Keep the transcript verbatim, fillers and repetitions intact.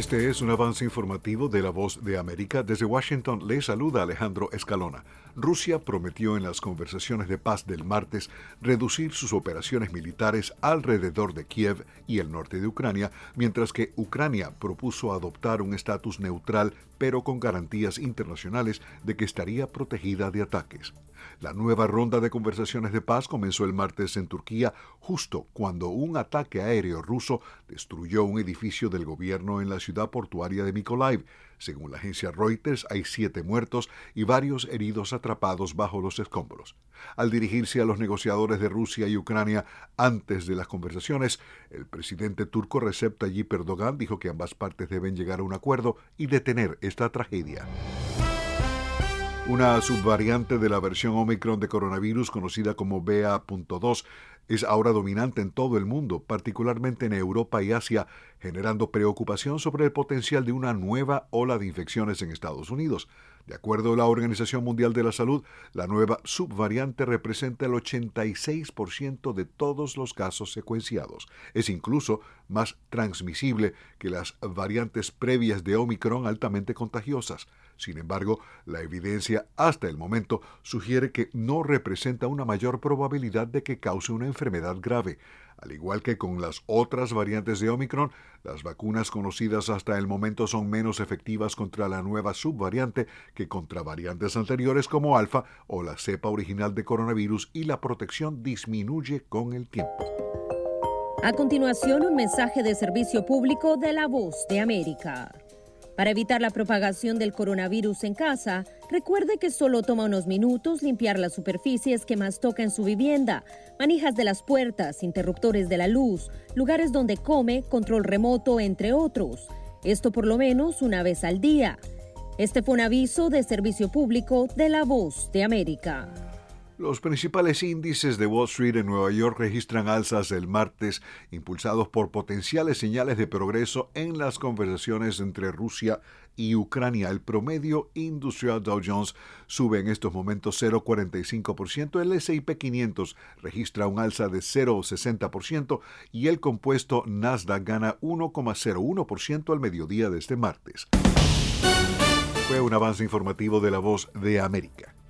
Este es un avance informativo de La Voz de América. Desde Washington le saluda Alejandro Escalona. Rusia prometió en las conversaciones de paz del martes reducir sus operaciones militares alrededor de Kiev y el norte de Ucrania, mientras que Ucrania propuso adoptar un estatus neutral, pero con garantías internacionales de que estaría protegida de ataques. La nueva ronda de conversaciones de paz comenzó el martes en Turquía, justo cuando un ataque aéreo ruso destruyó un edificio del gobierno en la ciudad portuaria de Mykolaiv. Según la agencia Reuters, hay siete muertos y varios heridos atrapados bajo los escombros. Al dirigirse a los negociadores de Rusia y Ucrania antes de las conversaciones, el presidente turco Recep Tayyip Erdogan dijo que ambas partes deben llegar a un acuerdo y detener esta tragedia. Una subvariante de la versión Omicron de coronavirus, conocida como B A punto dos, es ahora dominante en todo el mundo, particularmente en Europa y Asia, generando preocupación sobre el potencial de una nueva ola de infecciones en Estados Unidos. De acuerdo a la Organización Mundial de la Salud, la nueva subvariante representa el ochenta y seis por ciento de todos los casos secuenciados. Es incluso más transmisible que las variantes previas de Omicron altamente contagiosas. Sin embargo, la evidencia hasta el momento sugiere que no representa una mayor probabilidad de que cause una enfermedad grave. Al igual que con las otras variantes de Omicron, las vacunas conocidas hasta el momento son menos efectivas contra la nueva subvariante que contra variantes anteriores como Alfa o la cepa original de coronavirus, y la protección disminuye con el tiempo. A continuación, un mensaje de servicio público de La Voz de América. Para evitar la propagación del coronavirus en casa, recuerde que solo toma unos minutos limpiar las superficies que más toca en su vivienda, manijas de las puertas, interruptores de la luz, lugares donde come, control remoto, entre otros. Esto por lo menos una vez al día. Este fue un aviso de servicio público de La Voz de América. Los principales índices de Wall Street en Nueva York registran alzas el martes, impulsados por potenciales señales de progreso en las conversaciones entre Rusia y Ucrania. El promedio industrial Dow Jones sube en estos momentos cero coma cuarenta y cinco por ciento, el ese y pe quinientos registra un alza de cero coma sesenta por ciento y el compuesto Nasdaq gana uno coma cero uno por ciento al mediodía de este martes. Fue un avance informativo de La Voz de América.